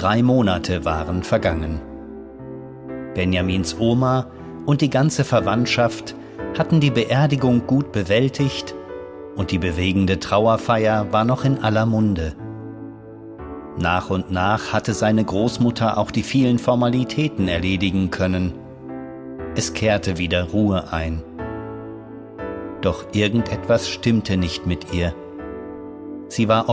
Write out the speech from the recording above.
3 Monate waren vergangen. Benjamins Oma und die ganze Verwandtschaft hatten die Beerdigung gut bewältigt und die bewegende Trauerfeier war noch in aller Munde. Nach und nach hatte seine Großmutter auch die vielen Formalitäten erledigen können. Es kehrte wieder Ruhe ein. Doch irgendetwas stimmte nicht mit ihr. Sie war